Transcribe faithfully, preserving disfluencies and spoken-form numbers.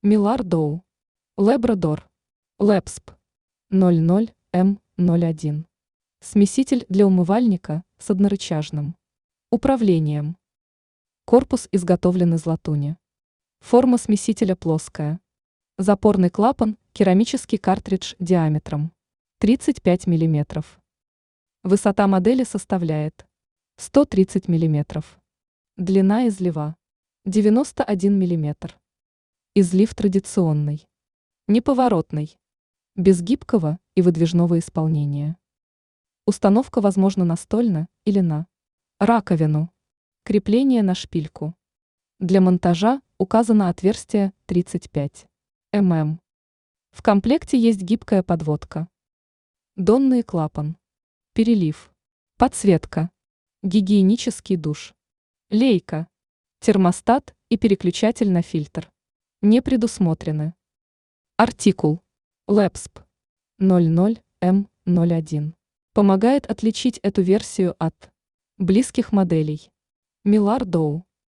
Милар Доу. Лабрадор. Лэпсп. ноль ноль эм ноль один. Смеситель для умывальника с однорычажным управлением. Корпус изготовлен из латуни. Форма смесителя плоская. Запорный клапан – керамический картридж диаметром тридцать пять миллиметров. Высота модели составляет сто тридцать миллиметров. Длина излива девяносто один миллиметр. Излив традиционный. Неповоротный. Без гибкого и выдвижного исполнения. Установка возможна настольно или на раковину. Крепление на шпильку. Для монтажа указано отверстие тридцать пять миллиметров. В комплекте есть гибкая подводка. Донный клапан. Перелив. Подсветка. Гигиенический душ. Лейка. Термостат и переключатель на фильтр. Не предусмотрены. Артикул. Лэпсп. ноль ноль эм ноль один. Помогает отличить эту версию от близких моделей. Милар Доу.